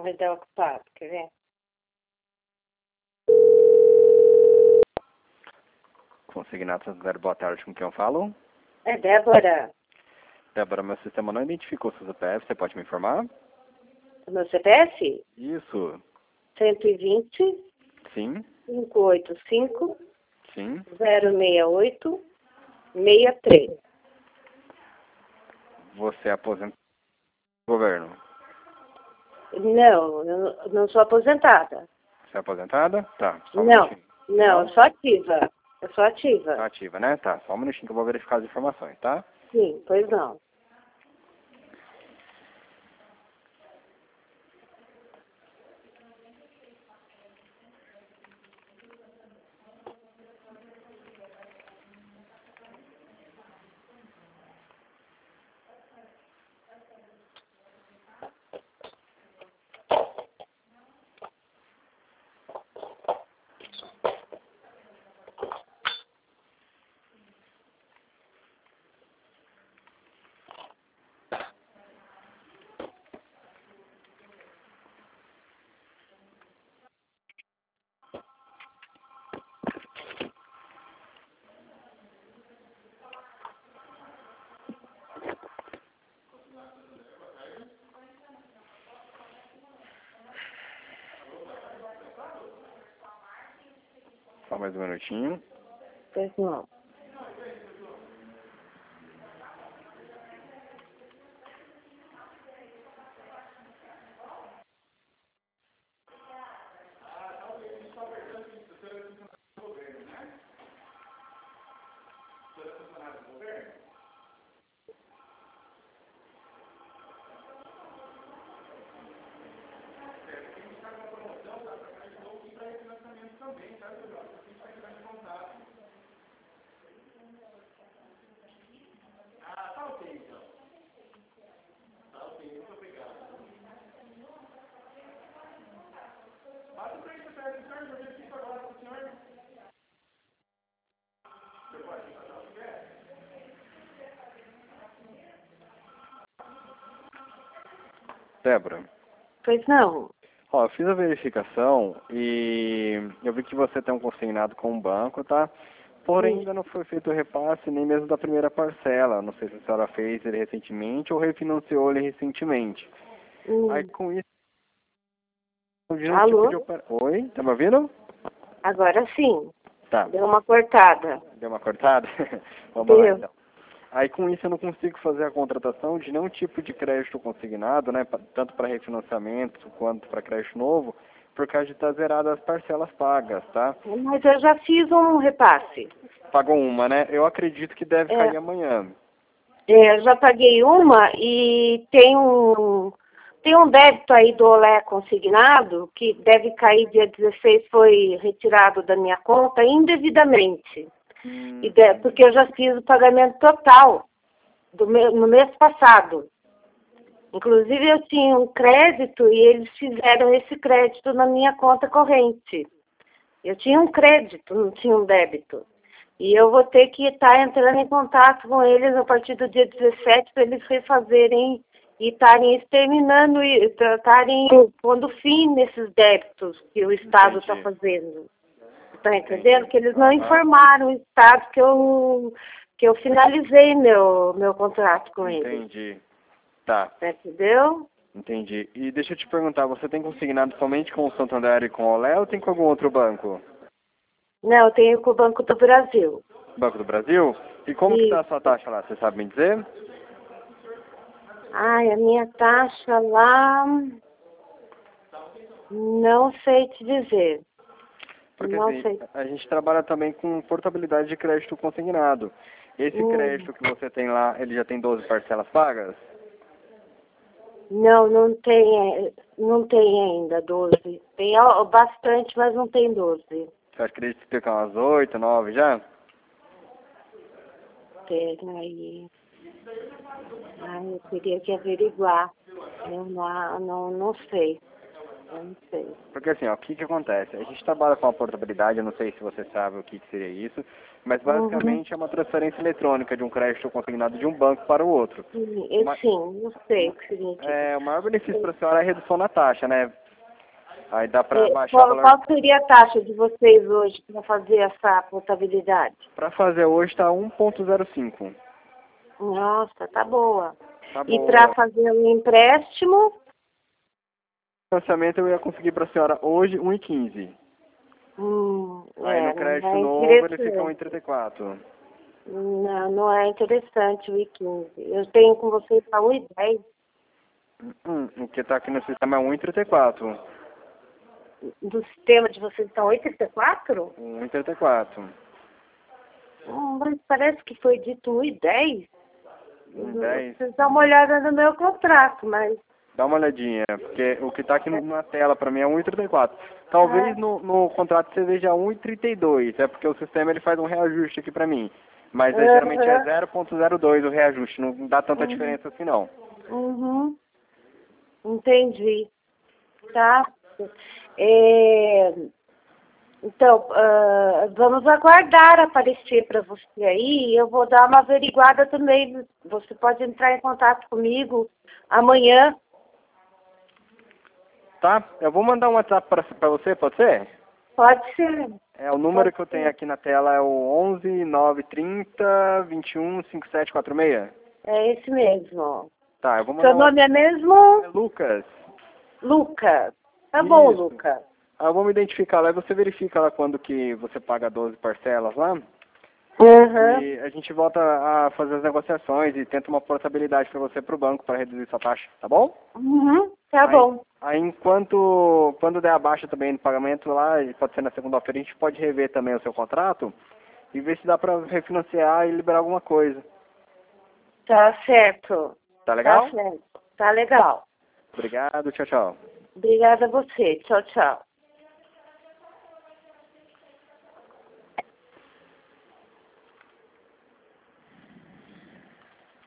Vai dar ocupado, quer ver? Consignado Santander, boa tarde, com quem eu falo? É Débora. Débora, meu sistema não identificou seu CPF, você pode me informar? O meu CPF? Isso. 120 Sim, 585 sim. 068 63. Você é aposentado do governo? Não, eu não sou aposentada. Você é aposentada? Tá, só um Não, minutinho. não, eu sou ativa. Eu sou ativa. Tá ativa, né? Tá, só um minutinho que eu vou verificar as informações, tá? Sim, pois não. Só mais um minutinho. Pois não. Débora, Pois não. ó, eu fiz a verificação e eu vi que você tem um consignado com um banco, tá? Porém, ainda não foi feito o repasse nem mesmo da primeira parcela. Não sei se a senhora fez ele recentemente ou refinanciou ele recentemente. Aí, com isso, de um tipo de Alô? operação... Oi, tá me ouvindo? Agora sim. Tá, Deu uma cortada. deu uma cortada? Vamos lá, Deu. então. Aí, com isso, eu não consigo fazer a contratação de nenhum tipo de crédito consignado, né? Tanto para refinanciamento quanto para crédito novo, por causa de estar zeradas as parcelas pagas, tá? Mas eu já fiz um repasse. Pagou uma, né? Eu acredito que deve É, cair amanhã. eu já paguei uma e tem um débito aí do Olé consignado que deve cair dia 16, foi retirado da minha conta indevidamente. Porque eu já fiz o pagamento total no mês passado. Inclusive eu tinha um crédito e eles fizeram esse crédito na minha conta corrente. Eu tinha um crédito, não tinha um débito. E eu vou ter que estar entrando em contato com eles a partir do dia 17 para eles refazerem e estarem exterminando e estarem pondo fim nesses débitos que o Estado está Entendi. fazendo. Está entendendo? Entendi. Que eles não Aham. informaram o Estado que eu finalizei meu contrato com eles. Entendi. Tá, Entendeu? entendi. E deixa eu te perguntar, você tem consignado somente com o Santander e com o Olé ou tem com algum outro banco? Não, eu tenho com o Banco do Brasil. Banco do Brasil? E como que E, tá a sua taxa lá? Você sabe me dizer? ai, a minha taxa lá, não sei te dizer. Porque Não assim, sei. a gente trabalha também com portabilidade de crédito consignado. Esse Hum, crédito que você tem lá, ele já tem 12 parcelas pagas? não, não tem ainda 12. Tem bastante, mas não tem 12. Você acredita que tem umas 8, 9 já? Tem aí. Ai, eu teria que averiguar. Eu não sei. Eu não sei. Porque assim, ó, o que que acontece? A gente trabalha com a portabilidade, eu não sei se você sabe o que que seria isso, mas basicamente é uma transferência eletrônica de um crédito consignado de um banco para o outro. Sim, não sei o que significa. O maior benefício para a senhora é a redução na taxa, né? Aí dá para baixar o Qual, valor. qual seria a taxa de vocês hoje para fazer essa portabilidade? Para fazer hoje está 1,05. Nossa, tá boa. Tá E para boa. fazer um empréstimo? O financiamento eu ia conseguir para a senhora hoje 1,15. Aí no Não crédito é novo ele fica interessante. 1,34. Não, não é interessante o I-15. Eu tenho com vocês a 1,10. O que está aqui no sistema é 1,34. Do sistema de vocês estão 8,34? 1,34. Mas parece que foi dito 1,10. 1,10. Vocês dão uma olhada no meu contrato, mas... Dá uma olhadinha, porque o que está aqui na tela para mim é 1,34. Talvez no contrato você veja 1,32, é porque o sistema ele faz um reajuste aqui para mim. Mas geralmente é Aham. 0,02 o reajuste, não dá tanta Uhum. diferença assim não. Uhum. Entendi. Tá? É, Então, vamos aguardar aparecer para você aí. Eu vou dar uma averiguada também. Você pode entrar em contato comigo amanhã. Tá? Eu vou mandar um WhatsApp para você, pode ser? Pode ser. O número Pode que eu tenho ser. aqui na tela é o 11 930 21 5746. É esse mesmo. Tá, eu vou Seu mandar um nome WhatsApp. é mesmo? É Lucas. Lucas. Tá bom, Isso. Lucas. Eu vou me identificar lá e você verifica lá quando que você paga 12 parcelas lá. Uhum. E a gente volta a fazer as negociações e tenta uma portabilidade para você para o banco para reduzir sua taxa, tá bom? Uhum. Tá Aí, bom. aí quando der a baixa também do pagamento lá, e pode ser na segunda-feira, a gente pode rever também o seu contrato e ver se dá para refinanciar e liberar alguma coisa. Tá certo. Tá Tá legal? certo. Tá legal. Obrigado, tchau, tchau. Obrigada a você. Tchau, tchau.